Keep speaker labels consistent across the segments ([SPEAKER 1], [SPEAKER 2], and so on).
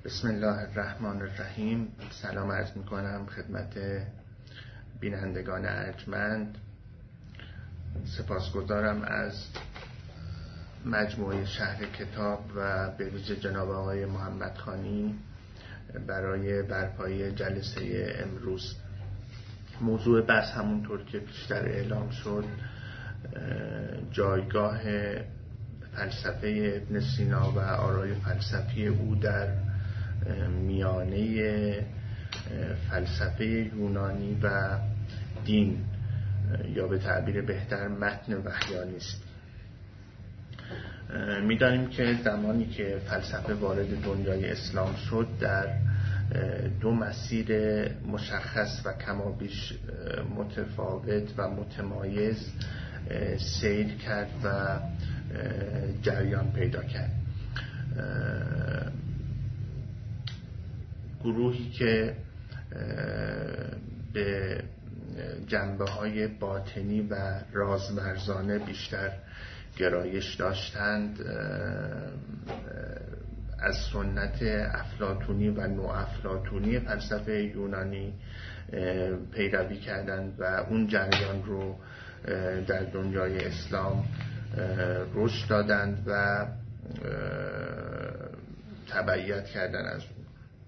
[SPEAKER 1] بسم الله الرحمن الرحیم. سلام عرض میکنم خدمت بینندگان ارجمند. سپاسگزارم از مجموعه شهر کتاب و به ویژه جناب آقای محمد خانی برای برپایی جلسه امروز. موضوع بحث همونطور که پیشتر اعلام شد جایگاه فلسفه ابن سینا و آرای فلسفی او در میانه فلسفه یونانی و دین یا به تعبیر بهتر متن وحیانی است. می‌دانیم که زمانی که فلسفه وارد دنیای اسلام شد در دو مسیر مشخص و کمابیش متفاوت و متمایز سیر کرد و جریان پیدا کرد. گروهی که به جنبه‌های باطنی و رازمرزانه بیشتر گرایش داشتند از سنت افلاطونی و نوافلاطونی فلسفه یونانی پیروی کردند و اون جریان رو در دنیای اسلام رشد دادند و تبعیت کردند از اون.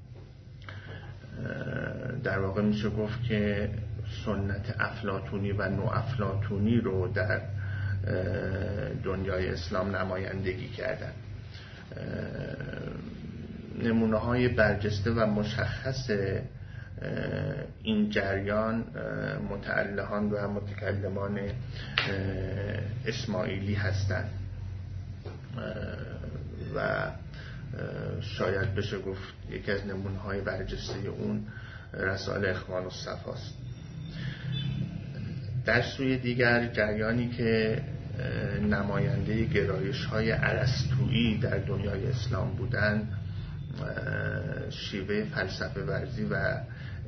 [SPEAKER 1] در واقع میشه گفت که سنت افلاطونی و نوافلاطونی رو در دنیای اسلام نمایندگی کردند. نمونه های برجسته و مشخص این جریان متعلهان و متکلمان اسماعیلی هستند و شاید بشه گفت یکی از نمونه های برجسته اون رسائل اخوان الصفا است. در سوی دیگر جریانی که نماینده گرایش های ارسطویی در دنیای اسلام بودند شیوه فلسفه ورزی و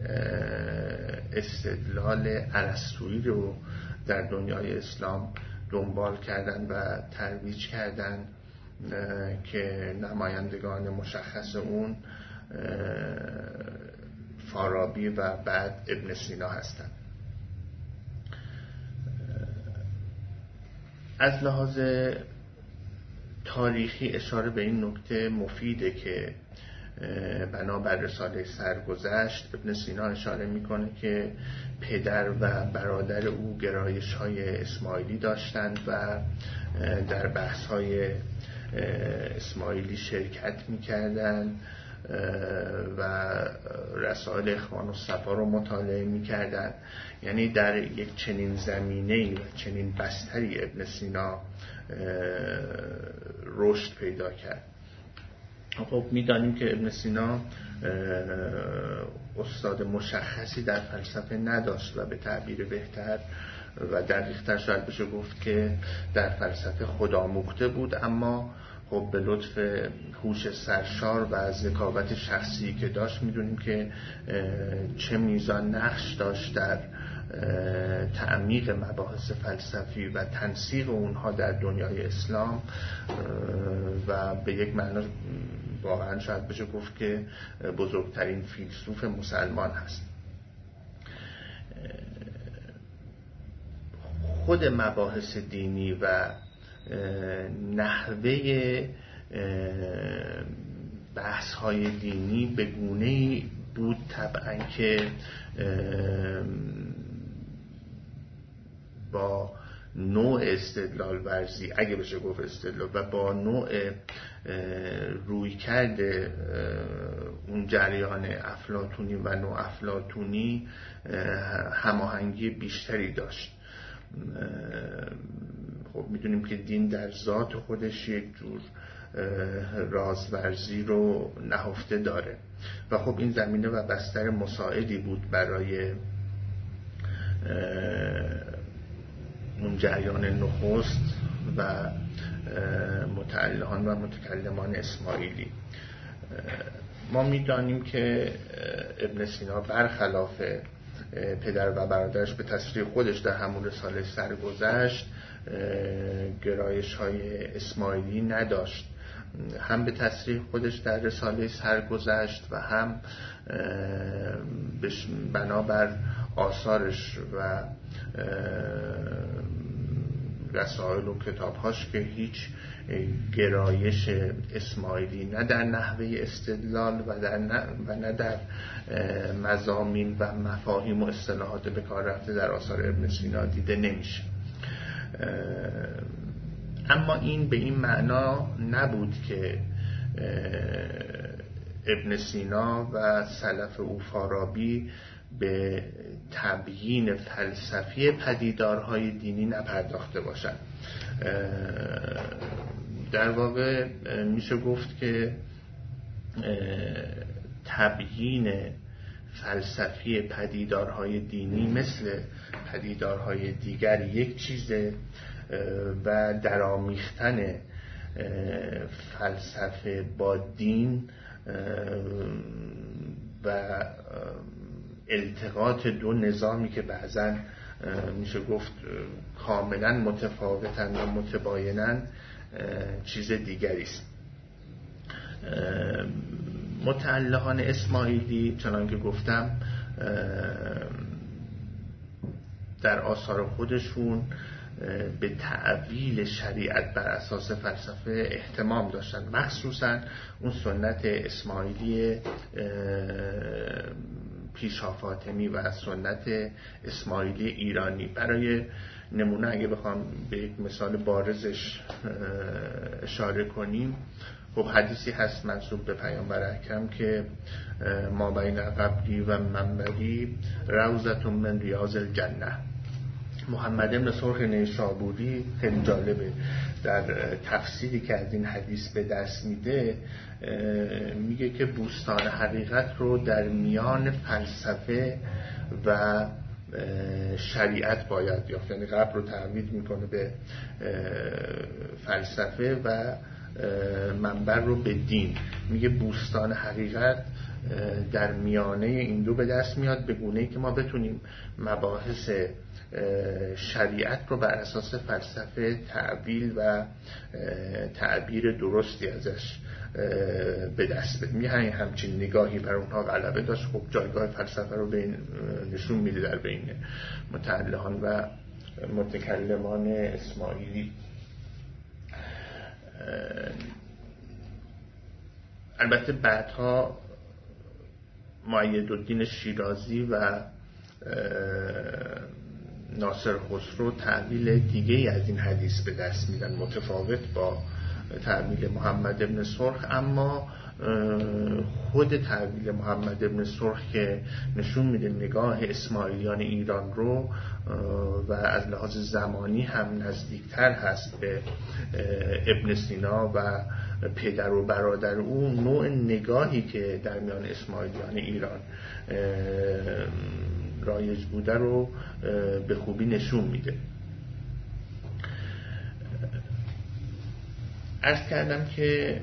[SPEAKER 1] استدلال ارسطویی رو در دنیای اسلام دنبال کردند و ترویج کردند که نمایندگان مشخص اون فارابی و بعد ابن سینا هستند. از لحاظ تاریخی اشاره به این نکته مفیده که بنابر رساله سرگذشت ابن سینا اشاره میکنه که پدر و برادر او گرایش های اسماعیلی داشتند و در بحث های اسماعیلی شرکت میکردند و رسائل اخوان الصفا رو مطالعه میکردند. یعنی در یک چنین زمینه‌ای و چنین بستری ابن سینا رشد پیدا کرد. خب میدانیم که ابن سینا استاد مشخصی در فلسفه نداشت و به تعبیر بهتر و دقیق‌تر شاید بشه گفت که در فلسفه خودآموخته بود، اما خب به لطف هوش سرشار و ذکاوت شخصی که داشت میدونیم که چه میزان نقش داشت در تعمیق مباحث فلسفی و تنسیق اونها در دنیای اسلام و به یک معنا واقعا شاید بشه گفت که بزرگترین فیلسوف مسلمان هست. خود مباحث دینی و نحوه بحث های دینی به گونه‌ای بود طبعا که با نوع استدلال ورزی، اگه بشه گفت استدلال، و با نوع روی کرده اون جریان افلاطونی و نوافلاطونی هماهنگی بیشتری داشت. خب میدونیم که دین در ذات خودش یک جور رازورزی رو نهفته داره و خب این زمینه و بستر مساعدی بود برای اون جریان نخست و متعلهان و متکلمان اسماعیلی. ما میدانیم که ابن سینا برخلاف پدر و برادرش به تصریح خودش در همون رساله سرگذشت گرایش های اسماعیلی نداشت هم به تصریح خودش در رساله سرگذشت و هم بنابر آثارش و رسائل و کتابهاش که هیچ گرایش اسماعیلی نه در نحوه استدلال و نه در مضامین و مفاهیم و اصطلاحات به کار رفته در آثار ابن سینا دیده نمیشه. اما این به این معنا نبود که ابن سینا و سلف او فارابی به تبیین فلسفی پدیدارهای دینی نپرداخته باشند. در واقع میشه گفت که تبیین فلسفی پدیدارهای دینی مثل پدیدارهای دیگر یک چیزه و درآمیختن فلسفه با دین و التقاط دو نظامی که بعضا میشه گفت کاملا متفاوتن و متباینن چیز دیگری است. متعلقان اسماعیلی چنانکه گفتم در آثار خودشون به تأویل شریعت بر اساس فلسفه اهتمام داشتن، مخصوصا اون سنت اسماعیلی پیشا فاطمی و سنت اسماعیلی ایرانی. برای نمونه اگه بخوام به یک مثال بارزش اشاره کنیم، خب حدیثی هست منسوب به پیامبر اکرم که ما بین قبری و منبری روضة من ریاض الجنه. محمد ابن سرخ نیشابوری خیلی جالبه در تفسیری که از این حدیث به دست میده، میگه که بوستان حقیقت رو در میان فلسفه و شریعت باید یافت. یعنی قبر رو تعبیر میکنه به فلسفه و منبر رو به دین. میگه بوستان حقیقت در میانه این دو به دست میاد به گونه‌ای که ما بتونیم مباحث شریعت رو بر اساس فلسفه تعبیر و تعبیر درستی ازش به دست بدیم. یعنی همچین نگاهی بر اونها غلبه داشت. خب جایگاه فلسفه رو نشون میده در بین متعلقان و متکلمان اسماعیلی. البته بعدها مؤیدالدین شیرازی و ناصر خسرو تعبیل دیگه‌ای از این حدیث به دست میدن، متفاوت با تعبیل محمد ابن سرخ. اما خود تعبیل محمد ابن سرخ که نشون میده نگاه اسماعیلیان ایران رو و از لحاظ زمانی هم نزدیکتر هست به ابن سینا و پدر و برادر او، نوع نگاهی که در میان اسماعیلیان ایران رایج بوده رو به خوبی نشون میده. عرض کردم که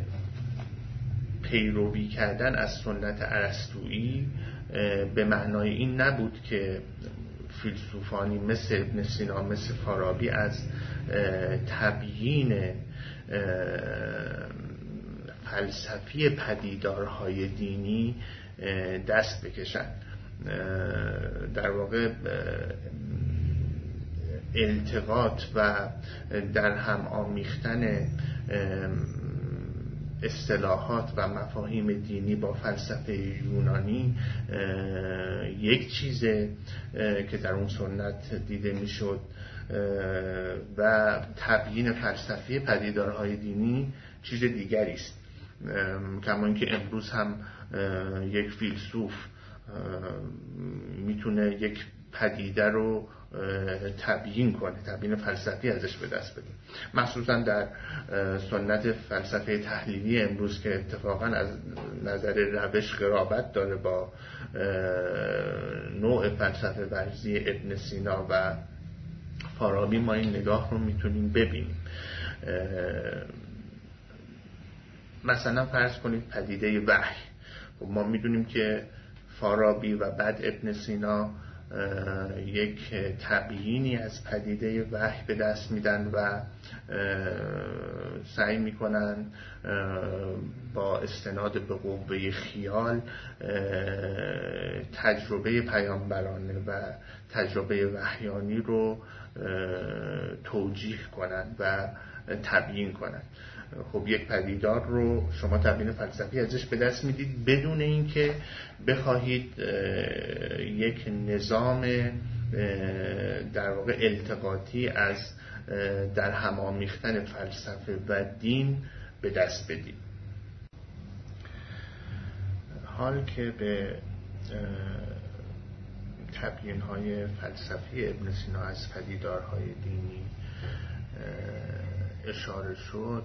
[SPEAKER 1] پیروی کردن از سنت ارسطویی به معنای این نبود که فیلسوفانی مثل ابن سینا مثل فارابی از تبیین فلسفی پدیدارهای دینی دست بکشن. در واقع التقاط و در هم آمیختن اصطلاحات و مفاهیم دینی با فلسفه یونانی یک چیزه که در اون سنت دیده میشد و تبیین فلسفی پدیدارهای دینی چیز دیگری است. کما اینکه امروز هم یک فیلسوف میتونه یک پدیده رو تبیین کنه، تبیین فلسفی ازش به دست بده، مخصوصا در سنت فلسفه تحلیلی امروز که اتفاقا از نظر روش قرابت داره با نوع فلسفه ورزی ابن سینا و فارابی. ما این نگاه رو میتونیم ببینیم. مثلا فرض کنید پدیده وحی. ما میدونیم که فارابی و بعد ابن سینا یک تبیینی از پدیده وحی به دست میدن و سعی میکنن با استناد به قوه خیال تجربه پیامبرانه و تجربه وحیانی رو توجیه کنن و تبیین کنن. خب یک پدیدار رو شما تبیین فلسفی ازش به دست میدید بدون اینکه بخواهید یک نظام در واقع التقاطی از در هم آمیختن فلسفه و دین به دست بدید. حال که به تبیین‌های فلسفی ابن سینا از پدیدارهای دینی اشاره شد،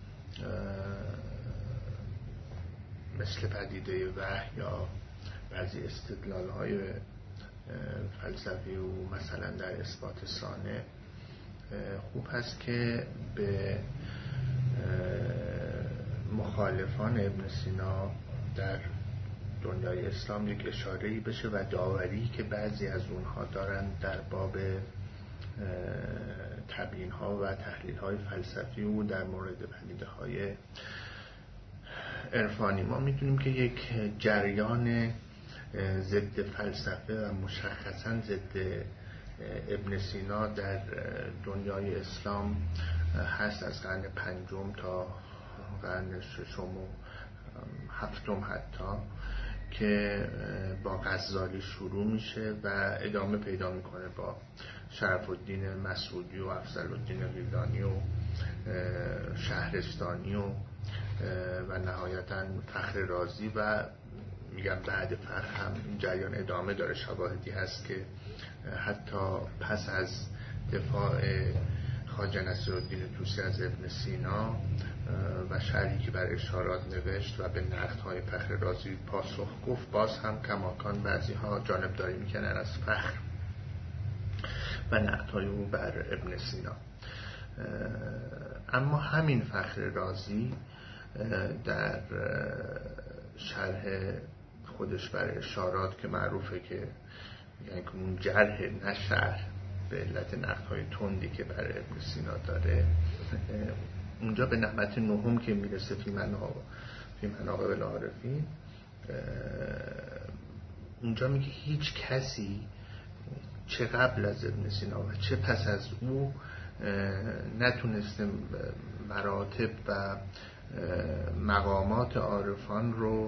[SPEAKER 1] مثل پدیده وحی یا بعضی استدلال‌های فلسفی و مثلا در اثبات صانع، خوب هست که به مخالفان ابن سینا در دنیای اسلام یک اشاره‌ای بشه و داوری که بعضی از اونها دارن در باب تبیین‌ها و تحلیل‌های فلسفی و در مورد پدیده‌های عرفانی. ما می‌دونیم که یک جریان ضد فلسفه و مشخصاً ضد ابن سینا در دنیای اسلام هست از قرن پنجم تا قرن ششم و هفتم حتی، که با غزالی شروع میشه و ادامه پیدا میکنه با شرف الدین مسعودی و افضل الدین غیلانی و شهرستانی و نهایتاً فخر رازی و میگم بعد فخر هم این جریان ادامه داره. شواهدی هست که حتی پس از دفاع خواجه نصیرالدین طوسی از ابن سینا و شرحی که بر اشارات نوشت و به نقدهای فخر رازی پاسخ گفت، باز هم کماکان بعضی ها جانبداری میکنن از فخر و نقدهای او بر ابن سینا. اما همین فخر رازی در شرح خودش بر اشارات که معروفه که یعنی که اون جرح نه شرح به علت نقدهای تندی که بر ابن سینا داره، اونجا به نعمت نهم که میرسه فی مناقب العارفین، اونجا میگه هیچ کسی چه قبل از ابن سینا و چه پس از او نتونسته مراتب و مقامات عارفان رو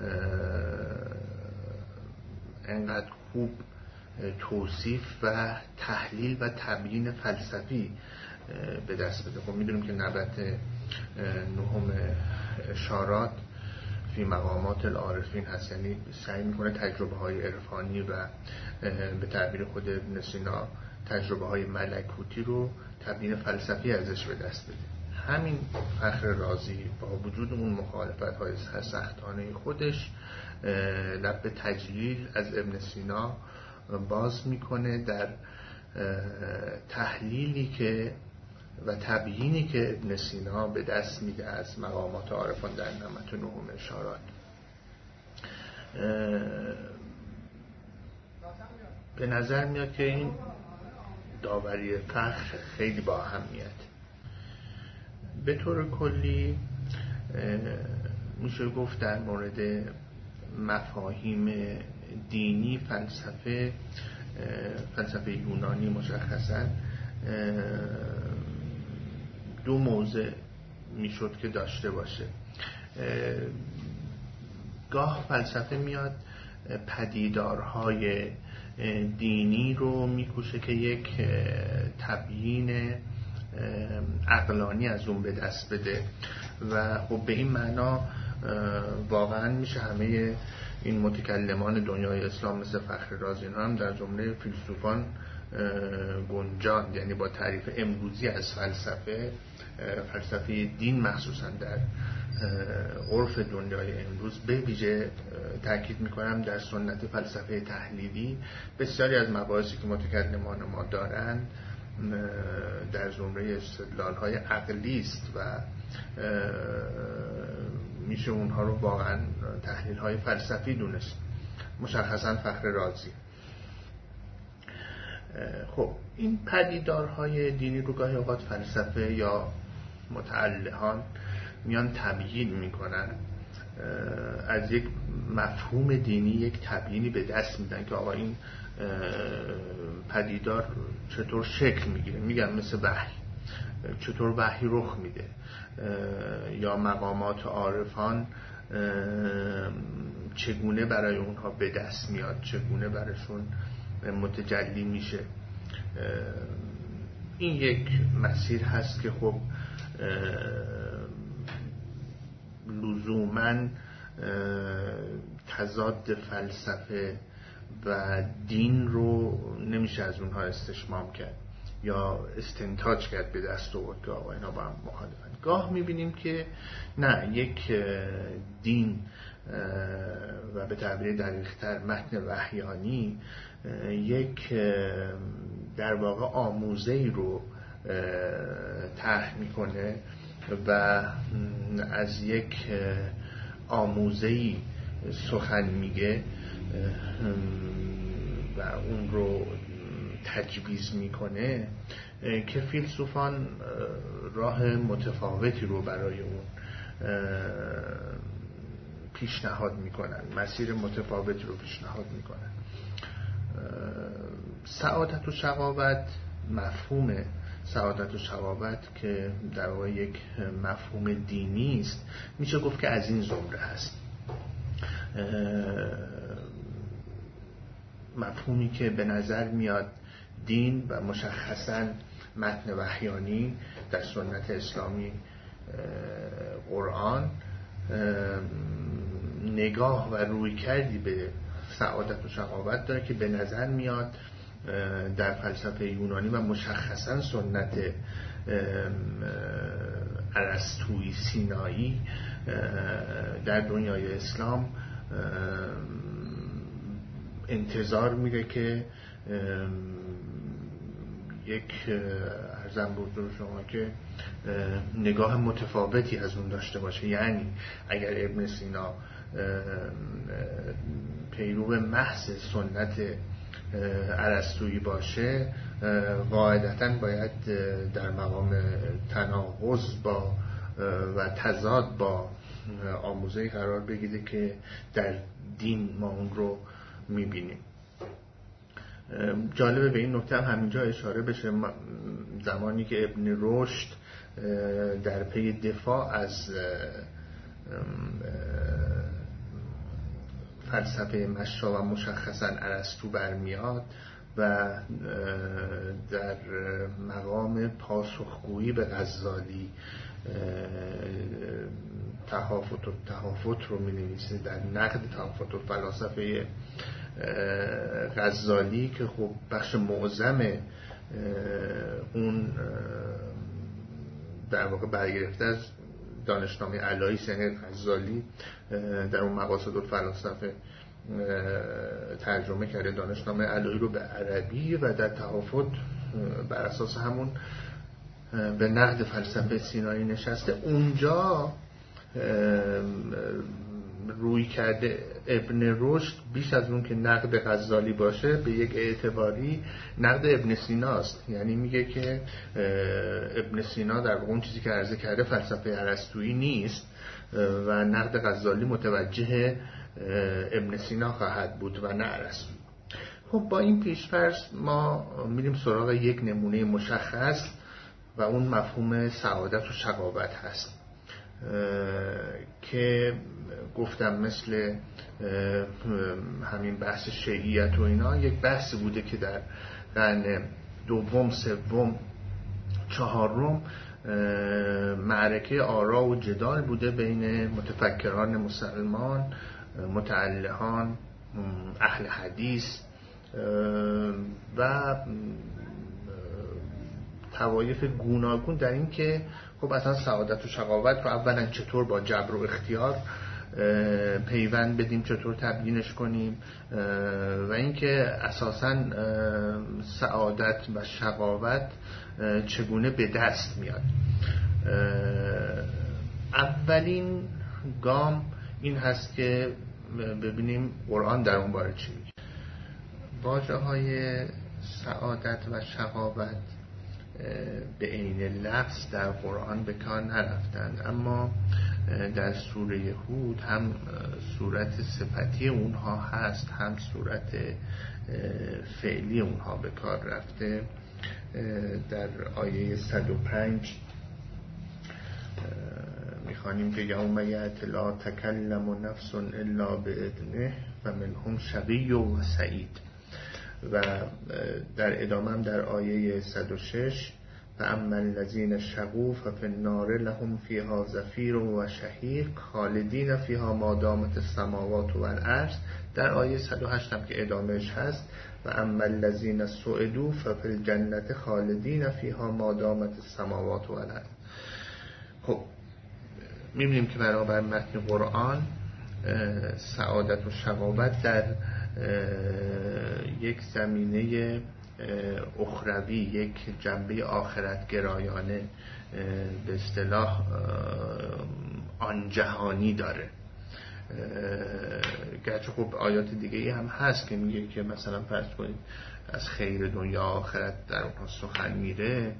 [SPEAKER 1] انقدر خوب توصیف و تحلیل و تبیین فلسفی به دست بده. خب میدونیم که نبت نهم اشارات فی مقامات العارفین هست، یعنی سعی میکنه تجربه های عرفانی و به تعبیر خود ابن سینا تجربه های ملکوتی رو تبیین فلسفی ازش به دست بده. همین فخر رازی با وجود اون مخالفت های سختانه خودش لب به تجلیل از ابن سینا باز میکنه در تحلیلی که و تبیینی که ابن سینا به دست میده از مقامات عارفان در نعمت نهم اشارات. به نظر میاد که این داوری فخر خیلی با اهمیت. به طور کلی میشه گفت در مورد مفاهیم دینی فلسفه یونانی مشخصاً دو موضع میشد که داشته باشه. گاه فلسفه میاد پدیدارهای دینی رو میکوشه که یک تبیین عقلانی از اون به دست بده و خب به این معنا واقعا میشه همه این متکلمان دنیای اسلام مثل فخر رازی هم در جمله فیلسوفان گنجاند، یعنی با تعریف امروزی از فلسفه دین مخصوصا در عرف دنیای امروز به ویژه تاکید میکنم در سنت فلسفه تحلیلی بسیاری از مباحثی که متکلمان ما دارن در زمره استدلال‌های عقلی است و میشه اونها رو واقعا تحلیل‌های فلسفی دونست. مشخصا فخر رازی خب این پدیدارهای دینی رو گاهی اوقات فلسفه یا متعلهان میان تبیین میکنن، از یک مفهوم دینی یک تبیینی به دست میدن که آقا این پدیدار چطور شکل میگیره. میگن مثل وحی، چطور وحی رخ میده، یا مقامات عارفان چگونه برای اونها به دست میاد، چگونه براشون متجلی میشه. این یک مسیر هست که خب لزوماً تضاد فلسفه و دین رو نمیشه از اونها استشمام کرد یا استنتاج کرد به دست آورد که آقا اینا با هم مخالفن. گاه میبینیم که نه، یک دین و به تعبیر دقیق‌تر متن وحیانی یک در واقع آموزه‌ای رو طرح میکنه و از یک آموزه‌ای سخن میگه و اون رو تجویز میکنه که فیلسوفان راه متفاوتی رو برای اون پیشنهاد میکنن، مسیر متفاوتی رو پیشنهاد میکنن. سعادت و شقاوت، مفهوم سعادت و شقاوت که در واقع یک مفهوم دینی است، میشه گفت که از این زمره هست. مفهومی که به نظر میاد دین و مشخصاً متن وحیانی در سنت اسلامی قرآن نگاه و روی کردی به سعادت و شقاوت داره که به نظر میاد در فلسفه یونانی و مشخصاً سنت ارسطویی سینایی در دنیای اسلام انتظار میره که یک ارزم بزرگ شما که نگاه متفاوتی از اون داشته باشه. یعنی اگر ابن سینا پیرو محض سنت ارسطویی باشه، قاعدتاً باید در مقام تناقض با و تضاد با آموزه‌ای قرار بگیره که در دین ما اون رو میبینیم. جالبه به این نکته هم همینجا اشاره بشه، زمانی که ابن رشد در پی دفاع از فلسفه مشا و مشخصاً ارسطو برمیاد و در مقام پاسخگویی به غزالی تهافت رو می نویسه، در نقد تهافت و فلسفه غزالی که خب بخش معظم اون در واقع برگرفته از دانشنامه علایی یعنی غزالی در اون مقاصد الفلاسفه ترجمه کرده دانشنامه علایی رو به عربی و در تهافت بر اساس همون به نقد فلسفه سینایی نشسته. اونجا روی کرده ابن رشد بیش از اون که نقد غزالی باشه به یک اعتباری نقد ابن سیناست. یعنی میگه که ابن سینا در اون چیزی که عرضه کرده فلسفه ارسطویی نیست و نقد غزالی متوجه ابن سینا خواهد بود و نه ارسطو. خب با این پیش‌فرض ما میریم سراغ یک نمونه مشخص و اون مفهوم سعادت و شقاوت هست که گفتم مثل همین بحث شیعیت و اینا یک بحثی بوده که در قرن دوم، سوم، چهارم معرکه آرا و جدال بوده بین متفکران مسلمان، متعلهان، اهل حدیث و طوایف گوناگون در این که خب اصلا سعادت و شقاوت رو اولا چطور با جبر و اختیار پیوند بدیم، چطور تبیینش کنیم و اینکه اساساً سعادت و شقاوت چگونه به دست میاد. اولین گام این هست که ببینیم قرآن در اون باره چی میگه. واژه‌های سعادت و شقاوت به عین لفظ در قرآن به کار نرفتند، اما در سوره هود هم صورت صفتی اونها هست، هم صورت فعلی اونها به کار رفته. در آیه 105 میخوانیم که یوم یأتی لا تکلم نفس الا باذنه و منهم شقی و سعید. و در ادامه هم در آیه 106 فاما الذین شقوا ففی النار لهم فیها زفیر و شهیق خالدین فیها ما دامت السماوات و الارض. در آیه 108 هم که ادامهش هست و اما الذین سعدوا ففی الجنة خالدین فیها ما دامت السماوات و الارض. خب می‌بینیم که برابر متن قرآن سعادت و شقاوت در یک زمینه اخروی، یک جنبه آخرت گرایانه، به اصطلاح آن جهانی داره. گرچه خب آیات دیگه ای هم هست که میگه که مثلا فرض کنید از خیر دنیا آخرت در اونها سخن میره،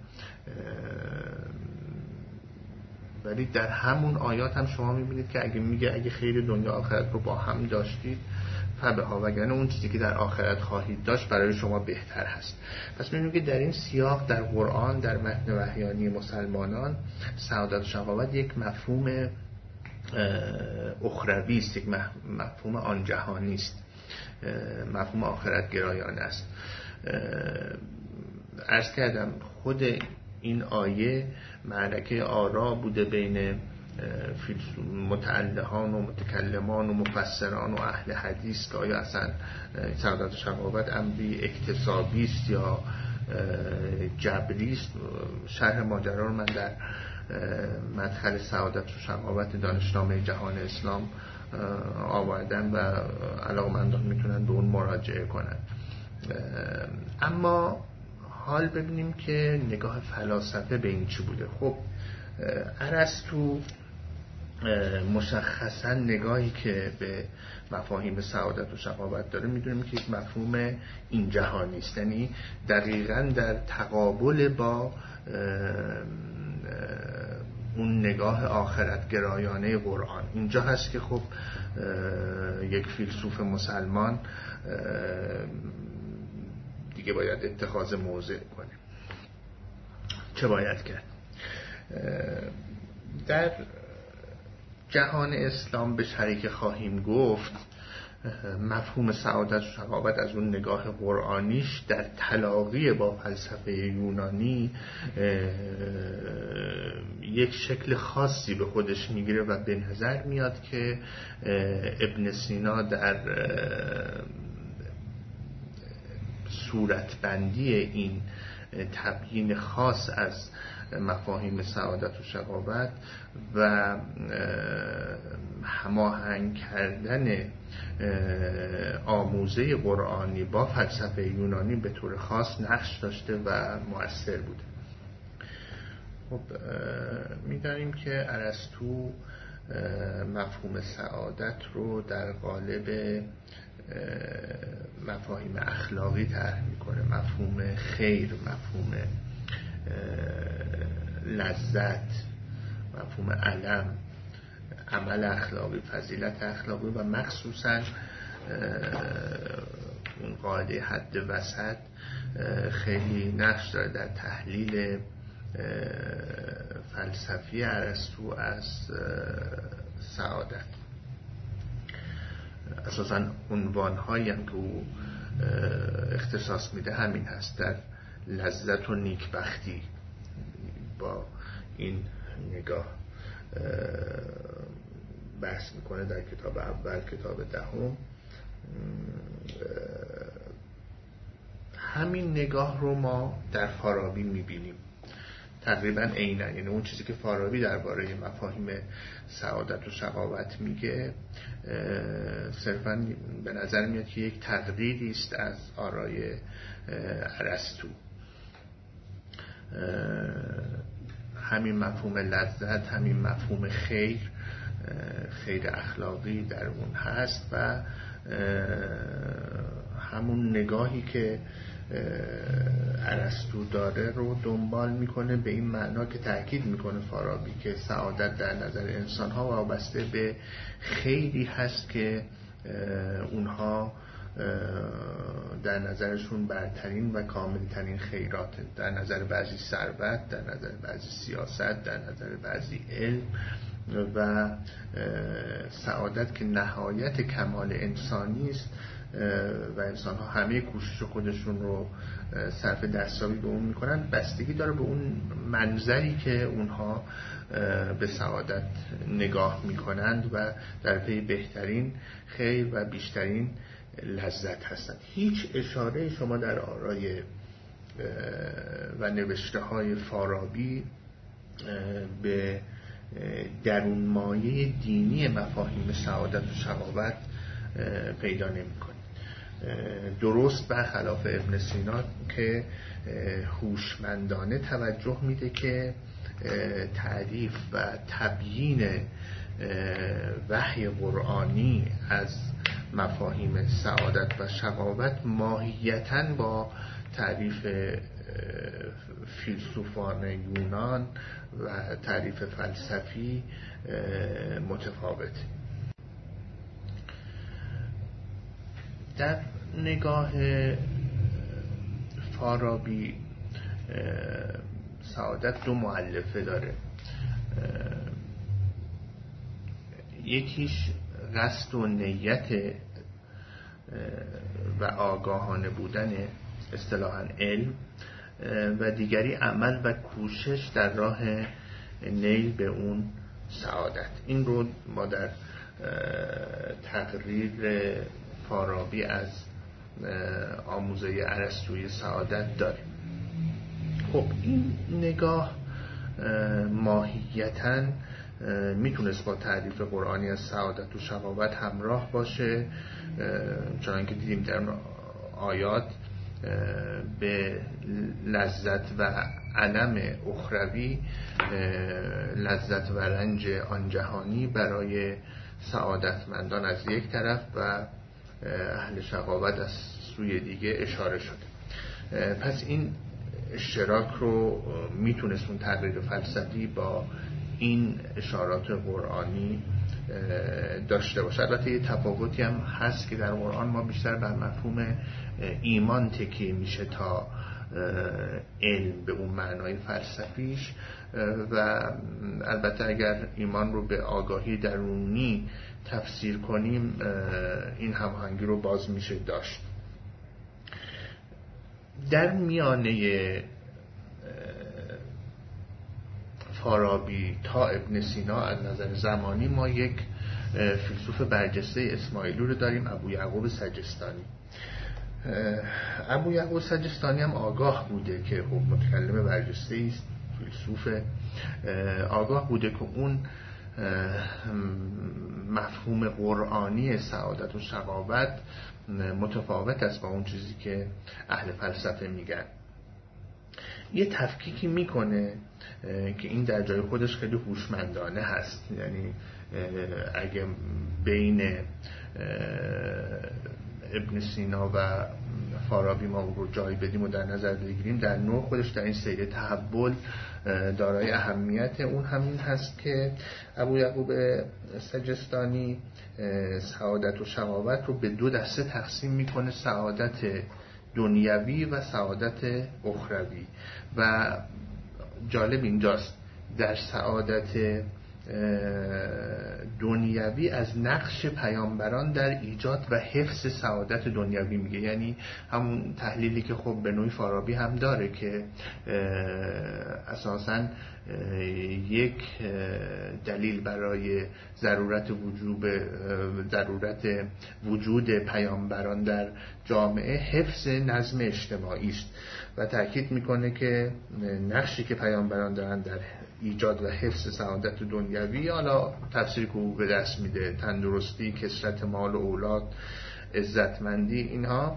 [SPEAKER 1] ولی در همون آیات هم شما میبینید که اگه میگه اگه خیر دنیا آخرت رو با هم داشتید فبها، وگرنه اون چیزی که در آخرت خواهید داشت برای شما بهتر هست. پس می‌بینیم که در این سیاق در قرآن، در متن وحیانی مسلمانان، سعادت و شقاوت یک مفهوم اخروی است، یک مفهوم آن جهانی است، مفهوم آخرت گرایانه است. عرض کردم خود این آیه معرکه آرا بوده بین متعلهان و متکلمان و مفسران و اهل حدیث که آیا اصلا سعادت و شقاوت امری اکتسابی است یا جبری است. شرح ماجرا رو من در مدخل سعادت و شقاوت دانشنامه جهان اسلام آوردم و علاقه‌مندان میتونن به اون مراجعه کنن. اما حال ببینیم که نگاه فلاسفه به این چی بوده. خب ارسطو مشخصا نگاهی که به مفاهیم سعادت و شقاوت داره میدونیم که یک مفهوم این جهانی است، یعنی دقیقاً در تقابل با اون نگاه آخرت گرایانه قرآن. اینجا هست که خب یک فیلسوف مسلمان دیگه باید اتخاذ موضع کنه. چه باید کرد؟ در جهان اسلام به شریک خواهیم گفت مفهوم سعادت و شقاوت از اون نگاه قرآنیش در تلاقی با فلسفه یونانی یک شکل خاصی به خودش میگیره و به نظر میاد که ابن سینا در صورتبندی این تبیین خاص از مفاهیم سعادت و شقاوت و هماهنگ کردن آموزه قرآنی با فلسفه یونانی به طور خاص نقش داشته و مؤثر بوده. خب می‌دانیم که ارسطو مفهوم سعادت رو در قالب مفاهیم اخلاقی طرح میکنه، مفهوم خیر، مفهوم لذت، مفهوم علم، عمل اخلاقی، فضیلت اخلاقی و مخصوصا اون قاعده حد وسط خیلی نقش داره در تحلیل فلسفی ارسطو از سعادت. اساساً عنوان‌هایی هم که او اختصاص میده همین هست، در لذت و نیکبختی. با این نگاه بحث میکنه در کتاب اول، کتاب دهم. همین نگاه رو ما در فارابی میبینیم تقریبا عیناً، یعنی اون چیزی که فارابی درباره مفاهیم سعادت و شقاوت میگه صرفاً به نظر میاد که یک تقلیدی است از آرای ارسطو. همین مفهوم لذت، همین مفهوم خیر اخلاقی در اون هست و همون نگاهی که ارسطو داره رو دنبال میکنه، به این معنا که تأکید میکنه فارابی که سعادت در نظر انسان‌ها وابسته به خیری هست که اونها در نظرشون برترین و کاملترین خیرات، در نظر بعضی ثروت، در نظر بعضی سیاست، در نظر بعضی علم، و سعادت که نهایت کمال انسانی است و انسان ها همه کوشش خودشون رو صرف دستیابی به اون میکنن، بستگی داره به اون منظری که اونها به سعادت نگاه میکنند و در پی بهترین خیر و بیشترین لذت هستند. هیچ اشاره شما در آرای و نوشته های فارابی به درون مایه دینی مفاهیم سعادت و شقاوت پیدا نمی‌کنید. درست برخلاف ابن سینا که هوشمندانه توجه میده که تعریف و تبیین وحی قرآنی از مفاهیم سعادت و شقاوت ماهیتاً با تعریف فیلسوفان یونان و تعریف فلسفی متفاوت. در نگاه فارابی سعادت دو مؤلفه داره. یکیش قصد و نیت و آگاهانه بودن اصطلاحاً علم، و دیگری عمل و کوشش در راه نیل به اون سعادت. این رو ما در تقریر فارابی از آموزه ارسطویی سعادت داریم. خب این نگاه ماهیتاً میتونست با تعریف قرآنی از سعادت و شقاوت همراه باشه، چنانکه دیدیم در آیات به لذت و علم اخروی، لذت و رنج آن جهانی برای سعادتمندان از یک طرف و اهل شقاوت از سوی دیگه اشاره شده. پس این اشتراک رو میتونست اون تقریر فلسفی با این اشارات قرآنی داشته باشه. البته یه تفاوتی هم هست که در قرآن ما بیشتر بر مفهوم ایمان تکیه میشه تا علم به اون معنای فلسفیش، و البته اگر ایمان رو به آگاهی درونی تفسیر کنیم این هماهنگی رو باز میشه داشت. در میانه فارابی تا ابن سینا از نظر زمانی ما یک فیلسوف برجسته اسماعیلی رو داریم، ابو یعقوب سجستانی. ابو یعقوب سجستانی هم آگاه بوده که خب متکلم برجسته است، فیلسوف آگاه بوده که اون مفهوم قرآنی سعادت و شقاوت متفاوت است با اون چیزی که اهل فلسفه میگن. یه تفکیکی میکنه که این در جای خودش خیلی هوشمندانه هست. یعنی اگه بین ابن سینا و فارابی ما اون رو جای بدیم و در نظر بگیریم، در نوع خودش در این سیر تحول دارای اهمیت اون همین هست که ابو یعقوب سجستانی سعادت و شقاوت رو به دو دسته تقسیم میکنه: سعادت دنیوی و سعادت اخروی. و جالب اینجاست در سعادت دنیوی از نقش پیامبران در ایجاد و حفظ سعادت دنیوی میگه. یعنی همون تحلیلی که خب به نوعی فارابی هم داره که اساساً یک دلیل برای ضرورت وجود پیامبران در جامعه حفظ نظم اجتماعی است و تأکید میکنه که نقشی که پیامبران دارن در ایجاد و حفظ سعادت دنیوی، حالا تفسیری که او به دست میده، تندرستی، کثرت مال و اولاد، عزتمندی، اینها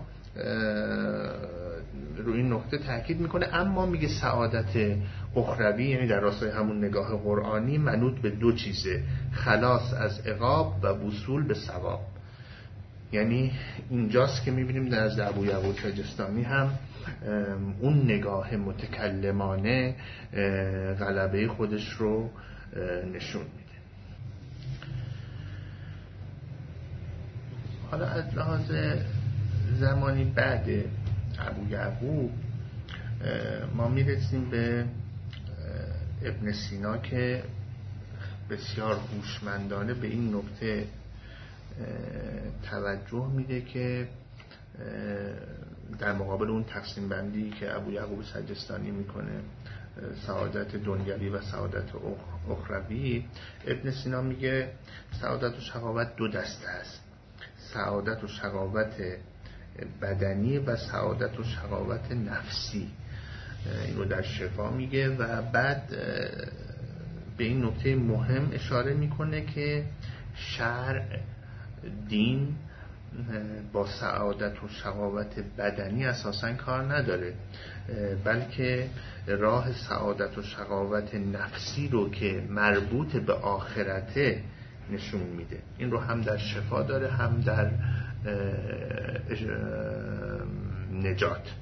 [SPEAKER 1] روی این نکته تأکید میکنه. اما میگه سعادت اخروی، یعنی در راستای همون نگاه قرآنی، منوط به دو چیزه: خلاص از عقاب و وصول به ثواب. یعنی اینجاست که میبینیم در از ابو یعقوب سجستانی هم اون نگاه متکلمانه غلبه خودش رو نشون میده. حالا از لحاظ زمانی بعد ابو یعقوب ما میرسیم به ابن سینا که بسیار هوشمندانه به این نکته توجه میده که در مقابل اون تقسیم بندی که ابو یعقوب سجستانی میکنه، سعادت دنیوی و سعادت اخروی، ابن سینا میگه سعادت و شقاوت دو دسته است: سعادت و شقاوت بدنی و سعادت و شقاوت نفسی. این رو در شفا میگه و بعد به این نکته مهم اشاره میکنه که شرع، دین با سعادت و شقاوت بدنی اساساً کار نداره، بلکه راه سعادت و شقاوت نفسی رو که مربوط به آخرته نشون میده. این رو هم در شفا داره، هم در نجات.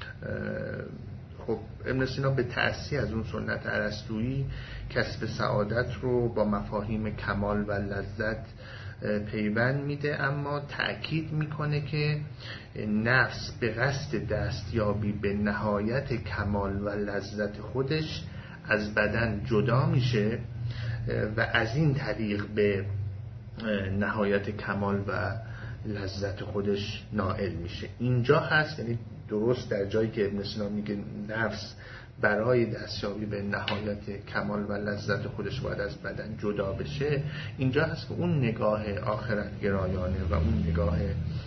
[SPEAKER 1] خب ابن سینا به تأسی از اون سنت ارسطویی کسب سعادت رو با مفاهیم کمال و لذت پیوند میده، اما تأکید میکنه که نفس به قصد دستیابی به نهایت کمال و لذت خودش از بدن جدا میشه و از این طریق به نهایت کمال و لذت خودش نائل میشه. اینجا هست، یعنی درست در جایی که ابن سینا میگه نفس برای دستیابی به نهایت کمال و لذت خودش باید از بدن جدا بشه، اینجا هست که اون نگاه آخرت گرایانه و اون نگاه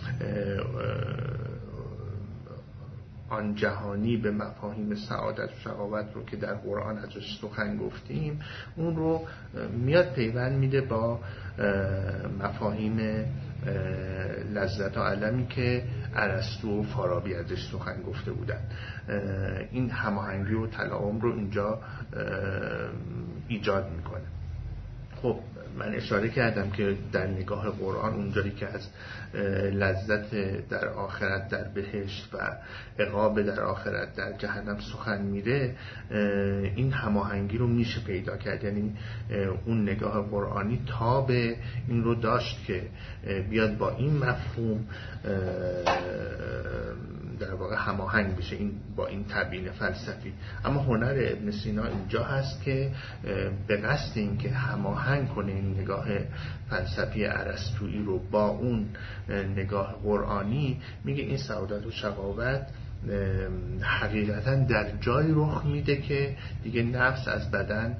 [SPEAKER 1] آن جهانی به مفاهیم سعادت و شقاوت رو که در قرآن ازش سخن گفتیم، اون رو میاد پیوند میده با مفاهیم لذت و علمی که ارسطو و فارابی ازش سخن گفته بودن. این هماهنگی و تلاهم رو اینجا ایجاد میکنه. خب من اشاره کردم که در نگاه قرآن اونجایی که از لذت در آخرت در بهشت و عقاب در آخرت در جهنم سخن میره، این هماهنگی رو میشه پیدا کرد. یعنی اون نگاه قرآنی تاب این رو داشت که بیاد با این مفهوم در واقع هماهنگ بشه، این با این تبیین فلسفی. اما هنر ابن سینا اینجا هست که به قصد این که هماهنگ کنه این نگاه فلسفی ارسطویی رو با اون نگاه قرآنی، میگه این سعادت و شقاوت حقیقتا در جای رخ میده که دیگه نفس از بدن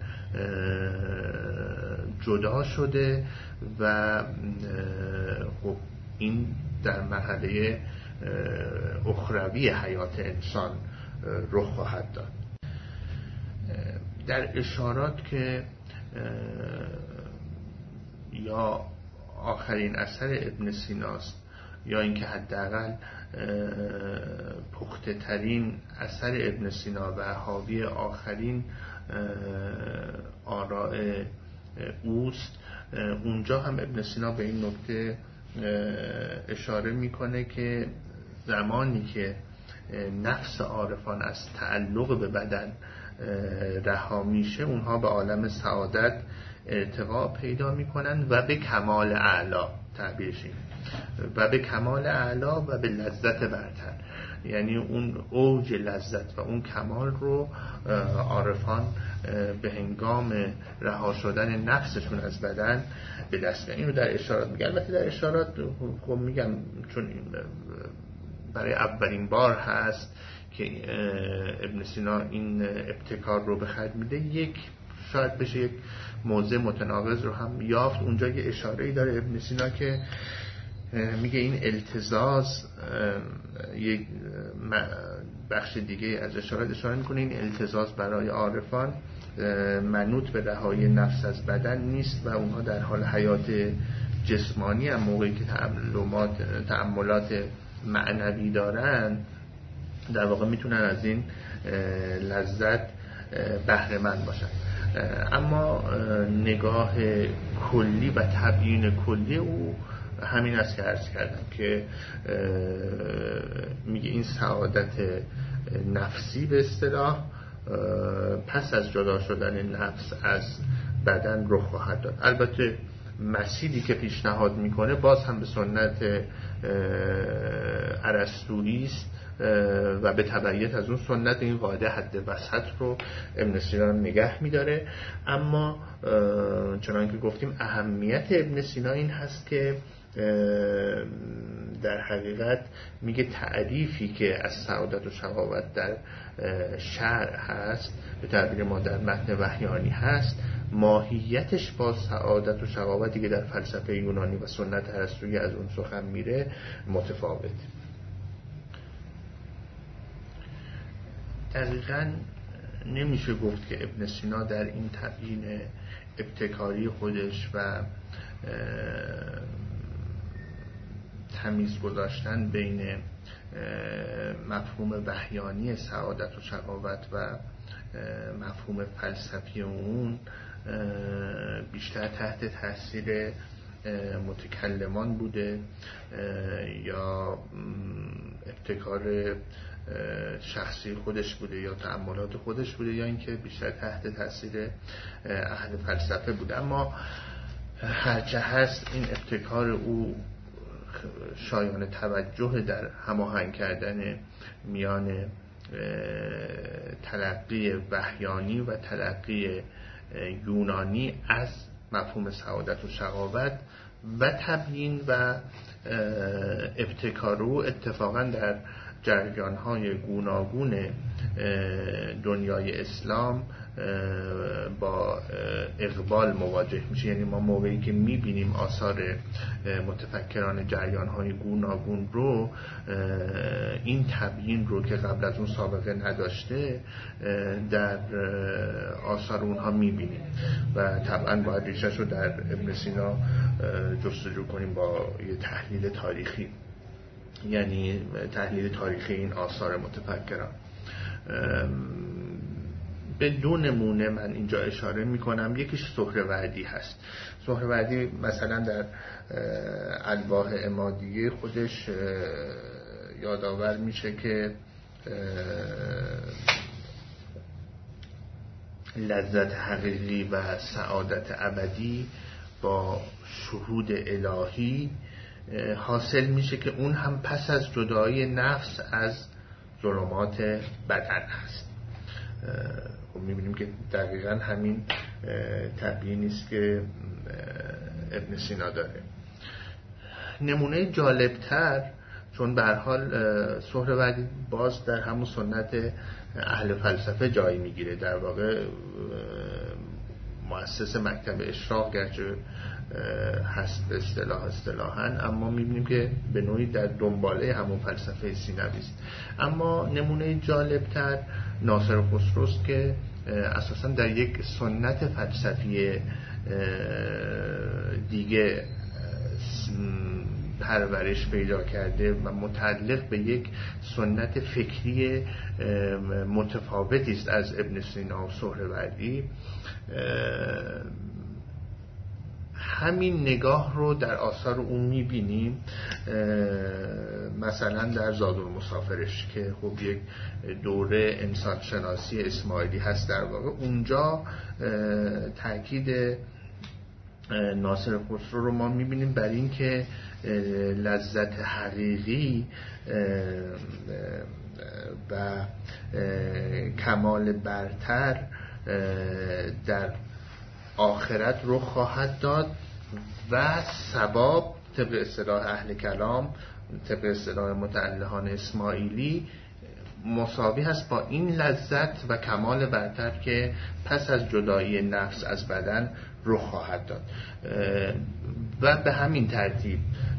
[SPEAKER 1] جدا شده و خب این در مرحله اخروی حیات انسان رخ خواهد داد. در اشارات که یا آخرین اثر ابن سیناست یا اینکه حداقل پخته ترین اثر ابن سینا و حاوی آخرین آراء اوست، اونجا هم ابن سینا به این نکته اشاره میکنه که زمانی که نفس عارفان از تعلق به بدن رها میشه، اونها به عالم سعادت ارتقا پیدا میکنن و به کمال اعلا تعبیرش این، و به کمال اعلا و به لذت برتر. یعنی اون اوج لذت و اون کمال رو عارفان به هنگام رها شدن نفسشون از بدن به دست میارن. اینو در اشارات میگن. البته در اشارات خب میگم چون برای اولین بار هست که ابن سینا این ابتکار رو به خرج میده، یک شاید بشه یک موضع متناقض رو هم یافت. اونجا یه اشاره‌ای داره ابن سینا که میگه این التزاز، یک بخش دیگه از اشارات اشاره میکنه این التزاز برای عارفان منوط به رهایی نفس از بدن نیست و اونها در حال حیات جسمانی هم موقعی که تأملات معنوی دارن در واقع میتونن از این لذت بهره مند باشن. اما نگاه کلی و تبیین کلی او همین است که عرض کردم که میگه این سعادت نفسی به اصطلاح پس از جدا شدن نفس از بدن رخ خواهد داد. البته مسیری که پیشنهاد میکنه باز هم به سنت ارسطویی است و به تبعیت از اون سنت این قاعده حد وسط رو ابن سینا نگه میداره. اما چنانکه گفتیم اهمیت ابن سینا این هست که در حقیقت میگه تعریفی که از سعادت و شقاوت در شرع هست، به تعبیر ما در متن وحیانی هست، ماهیتش با سعادت و شقاوتی که در فلسفه یونانی و سنت ارسطویی از اون سخن میره متفاوت. دقیقاً نمیشه گفت که ابن سینا در این تبیین ابتکاری خودش و تمیز گذاشتن بین مفهوم وحیانی سعادت و شقاوت و مفهوم فلسفی اون بیشتر تحت تاثیر متکلمان بوده یا ابتکار شخصی خودش بوده یا تأملات خودش بوده یا اینکه بیشتر تحت تاثیر اهل فلسفه بوده. اما هرچه هست این ابتکار او شایان توجه در هماهنگ کردن میان تلقی وحیانی و تلقی یونانی از مفهوم سعادت و شقاوت و تبیین و ابتکار او اتفاقا در جریان‌های گوناگون دنیای اسلام با اقبال مواجه میشه. یعنی ما موقعی که میبینیم آثار متفکران جریان‌های گوناگون رو، این تبیین رو که قبل از اون سابقه نداشته در آثار اونها میبینیم و طبعا باید ریشش رو در ابن سینا جستجو کنیم با یه تحلیل تاریخی، یعنی تحلیل تاریخی این آثار متفکران. به دو نمونه من اینجا اشاره میکنم. یکیش سهروردی هست. سهروردی مثلا در الواح عمادیه خودش یادآور میشه که لذت حقیقی و سعادت ابدی با شهود الهی حاصل میشه که اون هم پس از جدایی نفس از ظلمات بدن هست. میبینیم که دقیقا همین تبیینی است که ابن سینا داره. نمونه جالبتر، چون به هر حال سهروردی باز در همون سنت اهل فلسفه جای میگیره، در واقع مؤسس مکتب اشراق گرچه هست به اصطلاحاً، اما میبینیم که به نوعی در دنباله همون فلسفه سینوی است. اما نمونه جالبتر ناصر خسروست که اساساً در یک سنت فلسفی دیگه پرورش پیدا کرده و متعلق به یک سنت فکری متفاوتی است از ابن سینا و سهروردی. همین نگاه رو در آثار اون میبینیم، مثلا در زادالمسافرش که خب یک دوره انسان شناسی اسماعیلی هست. در واقع اونجا تاکید ناصر خسرو رو ما میبینیم بر این که لذت حقیقی و کمال برتر در آخرت رو خواهد داد و ثواب طبق اصطلاح اهل کلام، طبق اصطلاح متعلهان اسماعیلی، مساوی هست با این لذت و کمال برتر که پس از جدایی نفس از بدن رو خواهد داد. و به همین ترتیب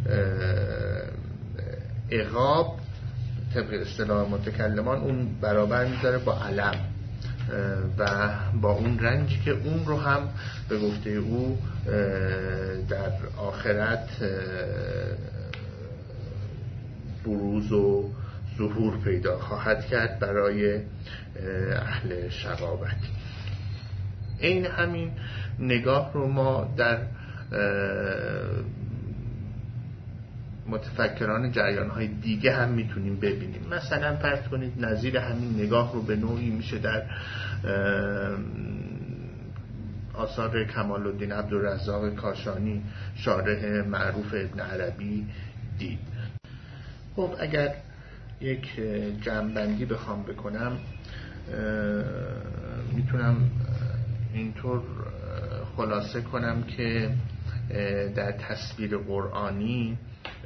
[SPEAKER 1] عقاب طبق اصطلاح متکلمان اون برابر میذاره با علم و با اون رنجی که اون رو هم به گفته او در آخرت بروز و ظهور پیدا خواهد کرد برای اهل شقاوت. این همین نگاه رو ما در متفکران جریان‌های دیگه هم میتونیم ببینیم. مثلا فرض کنید نظیر همین نگاه رو به نوعی میشه در آثار کمال الدین عبدالرزاق کاشانی شارح معروف ابن عربی دید. خب اگر یک جمع‌بندی بخوام بکنم میتونم اینطور خلاصه کنم که در تصویر قرآنی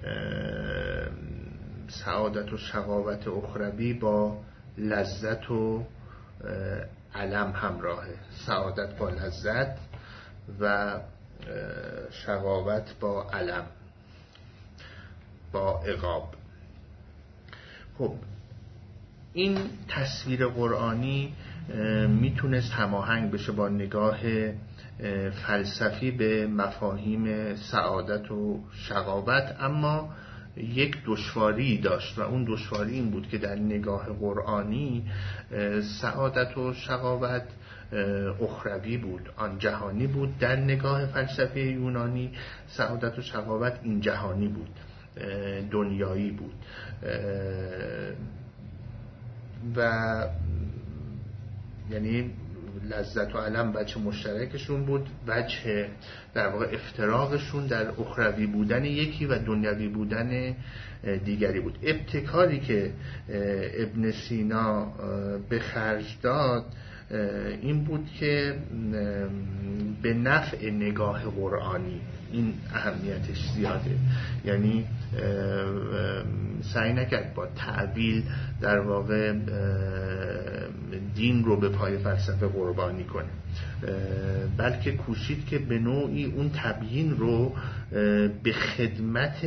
[SPEAKER 1] سعادت و شقاوت اخروی با لذت و الم همراهه. سعادت با لذت و شقاوت با الم، با عقاب. خب این تصویر قرآنی میتونست هماهنگ بشه با نگاه فلسفی به مفاهیم سعادت و شقاوت، اما یک دشواری داشت و اون دشواری این بود که در نگاه قرآنی سعادت و شقاوت اخروی بود، آن جهانی بود. در نگاه فلسفی یونانی سعادت و شقاوت این جهانی بود، دنیایی بود و یعنی لذت و الم وجه مشترکشون بود، وجه در واقع افتراقشون در اخروی بودن یکی و دنیوی بودن دیگری بود. ابتکاری که ابن سینا به خرج داد این بود که به نفع نگاه قرآنی، این اهمیتش زیاده، یعنی سعی نکرد با تعبیل در واقع دین رو به پای فلسفه قربانی کنه، بلکه کوشید که به نوعی اون تبیین رو به خدمت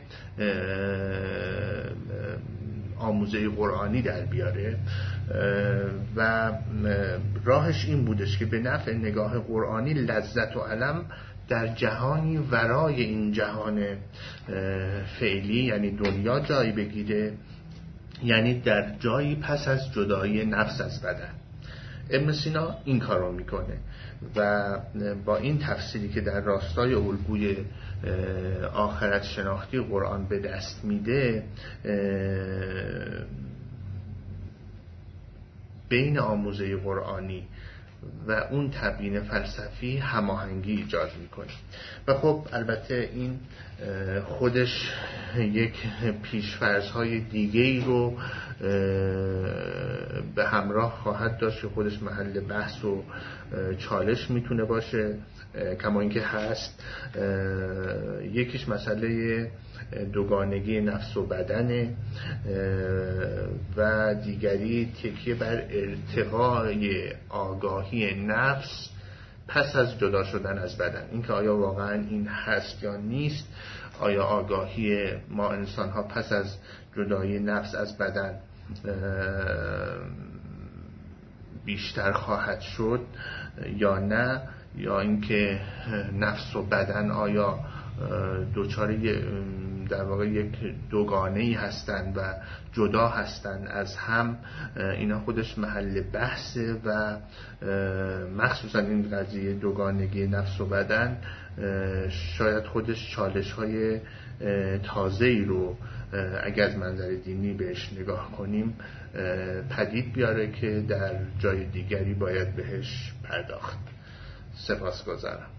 [SPEAKER 1] آموزه قرآنی در بیاره و راهش این بودش که به نفع نگاه قرآنی لذت و الم در جهانی ورای این جهان فعلی یعنی دنیا جای بگیره، یعنی در جایی پس از جدایی نفس از بدن. ابن سینا این کار رو میکنه و با این تفسیری که در راستای الگوی آخرت شناختی قرآن به دست میده بین آموزه قرآنی و اون تبیین فلسفی هماهنگی ایجاد میکنه. و خب البته این خودش یک پیش‌فرض‌های دیگه‌ای رو به همراه خواهد داشت که خودش محل بحث و چالش میتونه باشه، کما اینکه هست. یکیش مسئله دوگانگی نفس و بدن و دیگری تکیه بر ارتقای آگاهی نفس پس از جدا شدن از بدن. اینکه آیا واقعا این هست یا نیست، آیا آگاهی ما انسان ها پس از جدایی نفس از بدن بیشتر خواهد شد یا نه، یا اینکه نفس و بدن آیا دوچار در واقع یک دوگانه‌ای هستند و جدا هستند از هم. اینا خودش محل بحثه و مخصوصا این قضیه دوگانگی نفس و بدن شاید خودش چالش‌های تازه‌ای رو اگر از منظر دینی بهش نگاه کنیم پدید بیاره که در جای دیگری باید بهش پرداخت. سپاسگزارم.